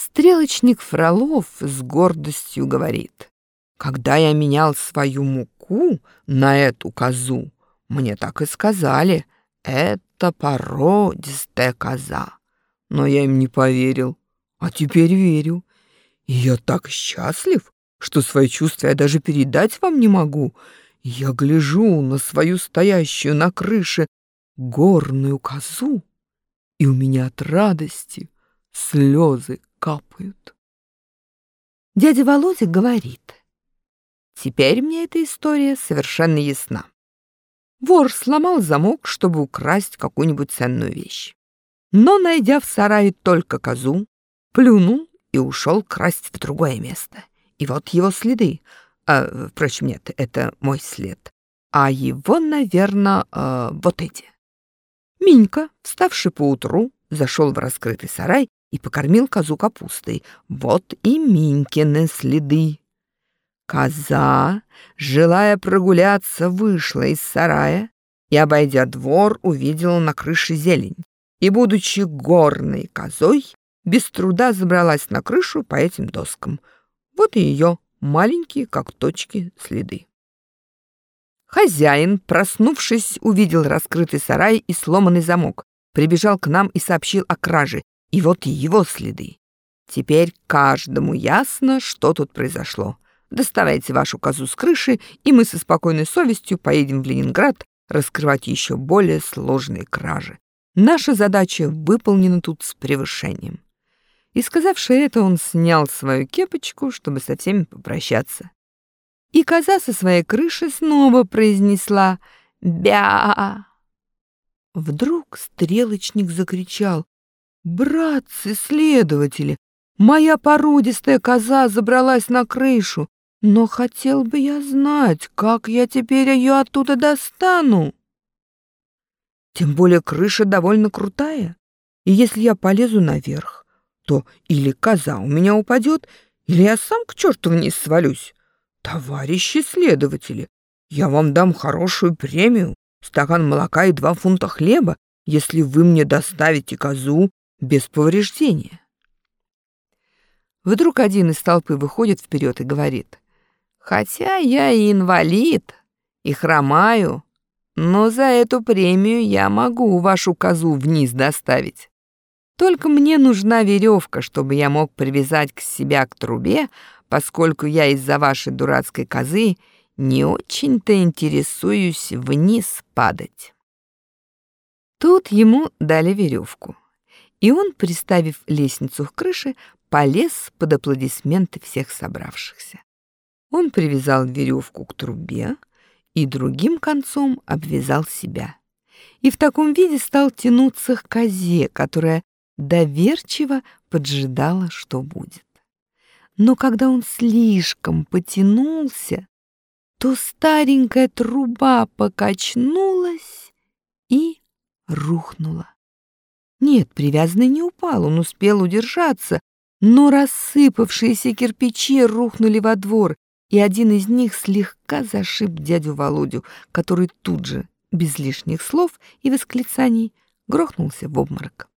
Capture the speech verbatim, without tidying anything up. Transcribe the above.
Стрелочник Фролов с гордостью говорит: «Когда я менял свою муку на эту козу, мне так и сказали: это породистая коза. Но я им не поверил, а теперь верю. И я так счастлив, что свои чувства я даже передать вам не могу. Я гляжу на свою стоящую на крыше горную козу, и у меня от радости слезы капают». Дядя Володя говорит: «Теперь мне эта история совершенно ясна. Вор сломал замок, чтобы украсть какую-нибудь ценную вещь. Но, найдя в сарае только козу, плюнул и ушел красть в другое место. И вот его следы. А, впрочем, нет, это мой след. А его, наверное, э, вот эти». Минька, вставший поутру, зашел в раскрытый сарай и покормил козу капустой. Вот и Минькины следы. Коза, желая прогуляться, вышла из сарая и, обойдя двор, увидела на крыше зелень. И, будучи горной козой, без труда забралась на крышу по этим доскам. Вот и ее маленькие, как точки, следы. Хозяин, проснувшись, увидел раскрытый сарай и сломанный замок, прибежал к нам и сообщил о краже, и вот и его следы. Теперь каждому ясно, что тут произошло. Доставайте вашу козу с крыши, и мы со спокойной совестью поедем в Ленинград раскрывать еще более сложные кражи. Наша задача выполнена тут с превышением». И, сказавши это, он снял свою кепочку, чтобы со всеми попрощаться. И коза со своей крыши снова произнесла «Бя!». Вдруг стрелочник закричал: «Братцы-следователи, моя породистая коза забралась на крышу, но хотел бы я знать, как я теперь ее оттуда достану. Тем более крыша довольно крутая, и если я полезу наверх, то или коза у меня упадет, или я сам к черту вниз свалюсь. Товарищи следователи, я вам дам хорошую премию, стакан молока и два фунта хлеба, если вы мне доставите козу без повреждения». Вдруг один из толпы выходит вперед и говорит: «Хотя я и инвалид, и хромаю, но за эту премию я могу вашу козу вниз доставить. Только мне нужна веревка, чтобы я мог привязать к себя к трубе, поскольку я из-за вашей дурацкой козы не очень-то интересуюсь вниз падать». Тут ему дали веревку, и он, приставив лестницу к крыше, полез под аплодисменты всех собравшихся. Он привязал веревку к трубе и другим концом обвязал себя. И в таком виде стал тянуться к козе, которая доверчиво поджидала, что будет. Но когда он слишком потянулся, то старенькая труба покачнулась и рухнула. Нет, привязанный не упал, он успел удержаться, но рассыпавшиеся кирпичи рухнули во двор, и один из них слегка зашиб дядю Володю, который тут же, без лишних слов и восклицаний, грохнулся в обморок.